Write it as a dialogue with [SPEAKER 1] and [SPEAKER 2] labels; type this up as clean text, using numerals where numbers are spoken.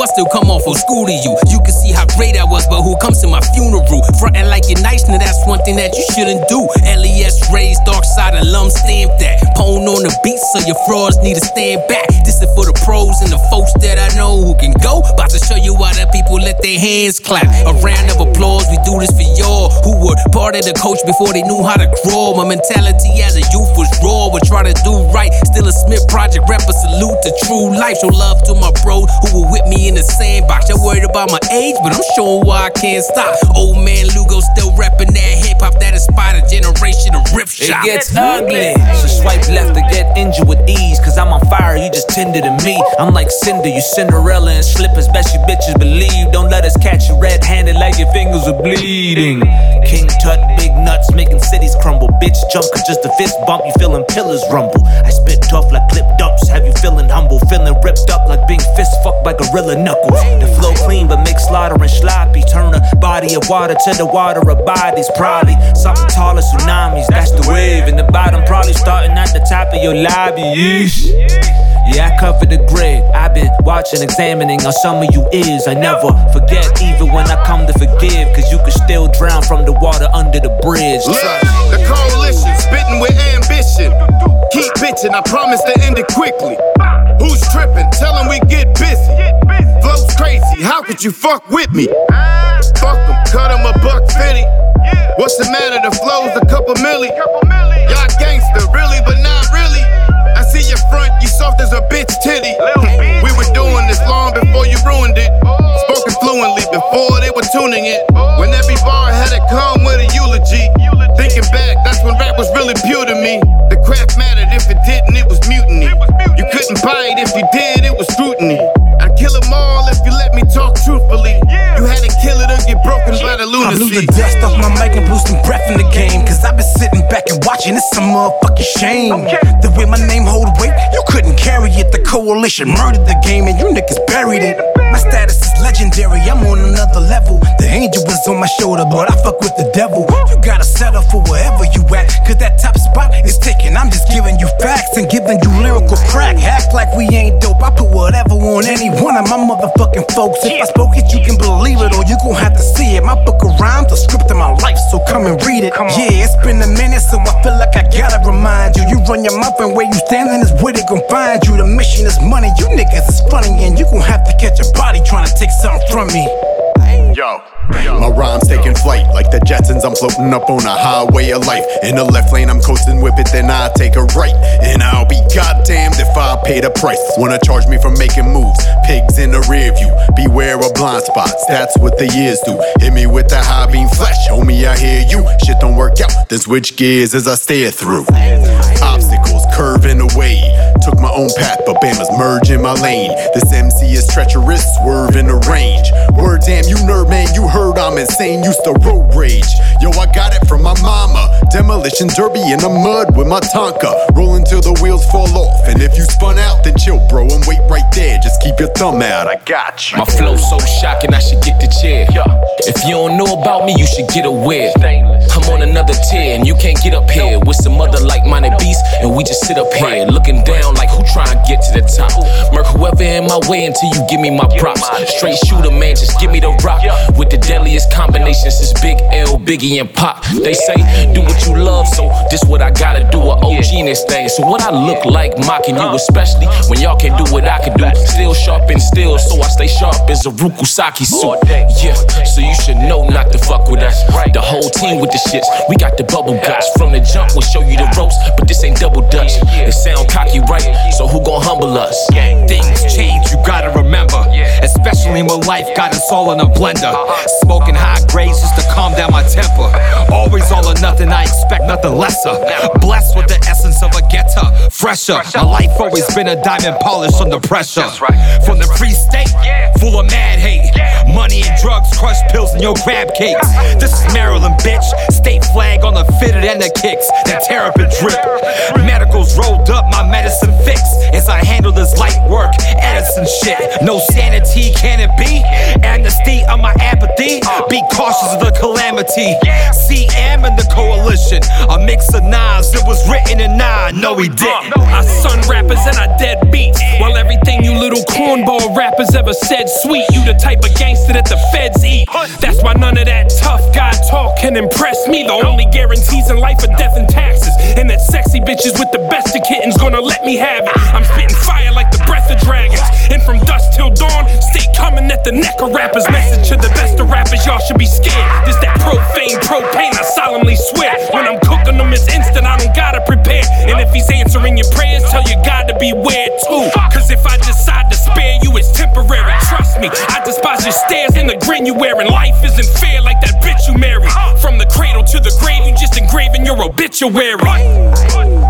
[SPEAKER 1] I still come off old school to you. You can see how great I was, but who comes to my funeral? Frontin' like you're nice, now that's one thing that you shouldn't do. LES raised, dark side alum, stamp that. Pone on the beat, so your frauds need to stand back. This is for the pros and the folks that I know who can go. About to show you why the people let their hands clap. A round of applause, we do this for y'all who were part of the coach before they knew how to crawl. My mentality as a youth was raw, we're trying to do right. Still a Smith Project rapper, salute to true life. Show love to my bros who were with me in the sandbox. Y'all worried about my age, but I'm showing why I can't stop. Old man Lugo still rapping that hip-hop that inspired a generation of rip shop.
[SPEAKER 2] It gets ugly, so swipe left to get injured with ease. Cause I'm on fire, you just tender to me. I'm like Cinder, you Cinderella and slippers. Best you bitches believe. Don't let us catch you red-handed like your fingers are bleeding. King Tut, big nuts, making cities crumble. Bitch jump, cause just a fist bump, you feeling pillars rumble. I spit tough like clip dumps, have you feeling humble. Feeling ripped up like being fist fucked by gorilla knuckles. The flow clean but mix slaughter and sloppy. Turn a body of water to the water of bodies. Probably something taller, tsunamis, that's the wave. And the bottom probably starting at the top of your lobby. Yeesh. Yeah, I cover the grid. I've been watching, examining how some of you is. I never forget, even when I come to forgive. Cause you can still drown from the water under the bridge.
[SPEAKER 3] Look, the coalition, spitting with ambition. Keep bitching, I promise to end it quickly. Who's tripping? Tell them we get busy. Flow's crazy, how could you fuck with me? Fuck them, cut them $150. What's the matter? The flow's a couple milli. Y'all gangster, really, but not really. I see your front, you soft as a bitch titty. We were doing this long before you ruined it. Spoken fluently before they were tuning it. When every bar had to come with a eulogy. Thinking back, that's when rap was really pure to me. The craft mattered, if it didn't, it was mutiny. You couldn't buy it, if you did, it was scrutiny. I'd kill them all if you let me talk truthfully. You had to kill it or get broken by the lunacy.
[SPEAKER 1] I blew the dust off my mic and blew some breath in the game. Cause I've been sitting back and watching, it's some motherfucking shame. The way my name hold weight, you couldn't carry it. The coalition murdered the game and you niggas buried it. My status is legendary, I'm on another level. The angel was on my shoulder, but I fuck with the devil. You gotta settle for wherever you at, cause that top spot is taken. I'm just giving you facts and giving you lyrical crack. Act like we ain't dope, I put whatever on any one of my motherfucking folks. If I spoke it, you can believe it, or you gon' have to see it. My book of rhymes, the script of my life, so come and read it. Yeah, it's been a minute, so I feel like I gotta remind you. You run your mouth and where you standing is where they gon' find you. The mission is money, you niggas is funny, and you gon' have to catch a body trying to take something from me.
[SPEAKER 3] Yo.
[SPEAKER 4] My rhymes taking flight like the Jetsons. I'm floating up on a highway of life. In the left lane, I'm coasting, whip it, then I take a right. And I'll be goddamned if I pay the price. Wanna charge me for making moves? Pigs in the rear view. Beware of blind spots, that's what the years do. Hit me with the high beam flash, homie, I hear you. Shit don't work out, then switch gears as I steer through. Obstacles curving away. Took my own path, but Bama's merging my lane. This MC is treacherous, swerving the range. Word damn, you nerd man, you heard I'm insane, used to road rage. Yo, I got it from my mama. Demolition derby in the mud with my Tonka. Rolling till the wheels fall off. And if you spun out, then chill, bro, and wait right there. Just keep your thumb out, I got you.
[SPEAKER 1] My flow so shocking, I should get the chair. If you don't know about me, you should get aware. I'm on another tier, and you can't get up here with some other like-minded beasts, and we just sit up here looking down like who trying to get to the top. Murk whoever in my way until you give me my props. Straight shooter, man, just give me the rock. With the deadliest combinations, it's Big L, Biggie, and Pop. They say, do what you love, so this what I gotta do. A OG in this thing, so what I look like mocking you, especially when y'all can't do what I can do. Still sharp and still, so I stay sharp as a Rukusaki suit. Yeah, so you should know not to fuck with us. The whole team with the shits, we got the bubble guts. From the jump, we'll show you the ropes, but this ain't double dutch. It sound cocky, right? So who gon' humble us?
[SPEAKER 5] Things change, you gotta remember. Especially when life got us all in a blender. Smoking high grades just to calm down my temper. Always all or nothing, I expect nothing lesser. Blessed with the essence of a getter. Fresher, my life always been a diamond polished under pressure. From the free state, full of mad hate. Money and drugs, crushed pills and your crab cakes. This is Maryland, bitch. State flag on the fitted and the kicks that tear up and drip. Medicals rolled up, my medicine fixed. As I handle this light work, Edison shit. No sanity, can it be? Amnesty of my apathy. Be cautious of the calamity. CM and the coalition, a mix of nines. It was written in 9, no he didn't.
[SPEAKER 6] I son rappers and I dead beats, while everything you little corn cornball rappers ever said sweet. You the type of gangster that the feds eat. That's why none of that tough guy talk can impress me. The only guarantees in life are death and taxes, and that sexy bitches with the best of kittens gonna let me have it. I'm spitting fire like the breath of dragons, and from dusk till dawn, stay coming at the neck of rappers. Message to the best of rappers, y'all should be scared. This that profane, propane, I solemnly swear. When I'm cooking them, it's instant, I don't gotta prepare. And if he's answering your prayers, tell your God to beware too. Cause if I decide to spare you, it's temporary. Trust me, I despise your stares and the grin you wearing. Life isn't fair like that bitch you married. From the cradle to the grave, you just engraving your obituary.